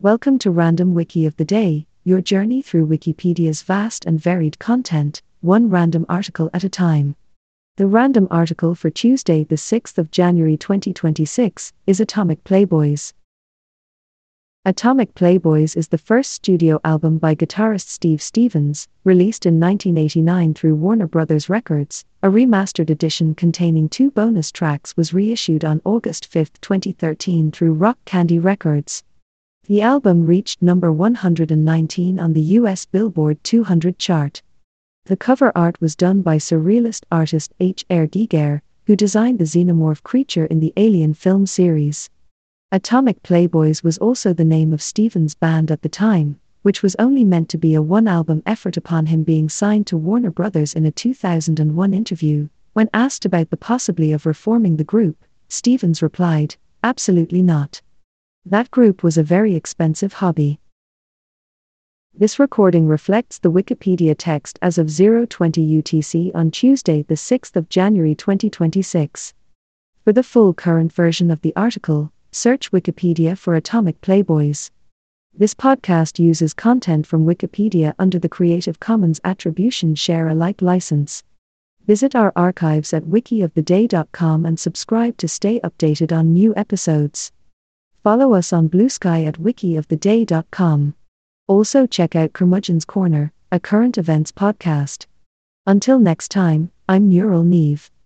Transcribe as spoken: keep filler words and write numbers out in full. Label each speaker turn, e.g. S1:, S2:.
S1: Welcome to Random Wiki of the Day, your journey through Wikipedia's vast and varied content, one random article at a time. The random article for Tuesday, the sixth of January twenty twenty-six, is Atomic Playboys. Atomic Playboys is the first studio album by guitarist Steve Stevens, released in nineteen eighty-nine through Warner Brothers Records. A remastered edition containing two bonus tracks was reissued on August fifth, twenty thirteen through Rock Candy Records. The album reached number one hundred nineteen on the U S Billboard two hundred chart. The cover art was done by surrealist artist H R Giger, who designed the xenomorph creature in the Alien film series. Atomic Playboys was also the name of Stevens' band at the time, which was only meant to be a one-album effort. Upon him being signed to Warner Brothers in a two thousand one interview, when asked about the possibility of reforming the group, Stevens replied, "Absolutely not. That group was a very expensive hobby." This recording reflects the Wikipedia text as of zero twenty U T C on Tuesday, the sixth of January twenty twenty-six. For the full current version of the article, search Wikipedia for Atomic Playboys. This podcast uses content from Wikipedia under the Creative Commons Attribution Share Alike license. Visit our archives at wiki of the day dot com and subscribe to stay updated on new episodes. Follow us on Blue Sky at wiki of the day dot com. Also check out Curmudgeon's Corner, a current events podcast. Until next time, I'm Neural Neve.